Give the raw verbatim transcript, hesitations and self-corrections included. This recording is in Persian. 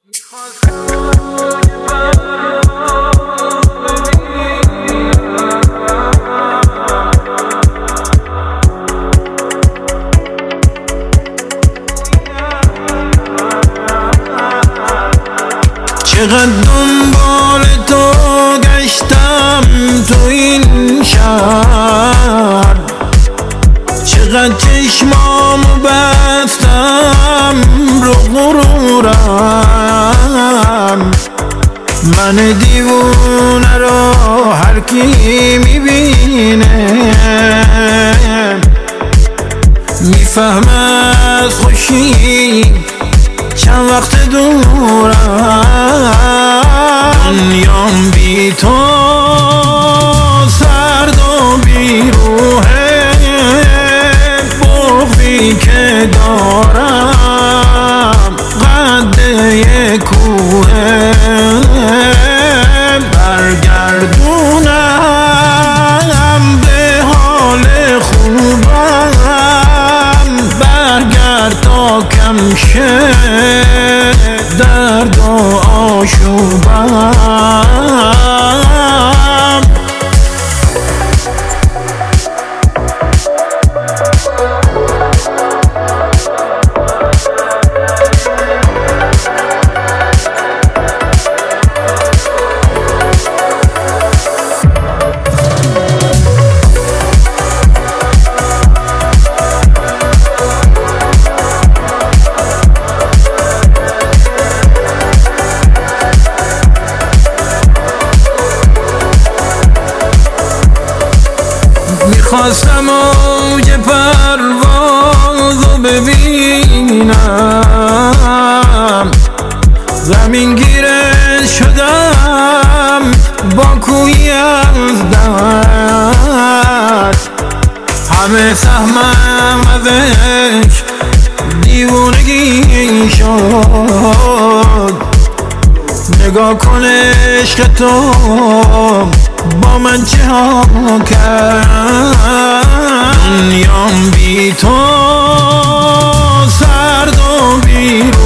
چقدر دنبال تو گشتم تو این شهر، چقدر چشمامو بستم رو غرورم. من دیوونه رو هر کی میبینه میفهمه از خوشی چند وقت دورم. دنیام بی تو سرد و بی روحه، بغضی که دارم قد یک کوه. برگردونم به حال خوبم، برگرد تا کم شه درد و آشوبم. میخواستم اوج پروازو ببینم، زمین گیره شدم با کوی از دست. همه سهمم ازش دیوونگی شد. نگاه کن عشق تو با من چه ها کرد. دنیام بی تو سرد و بی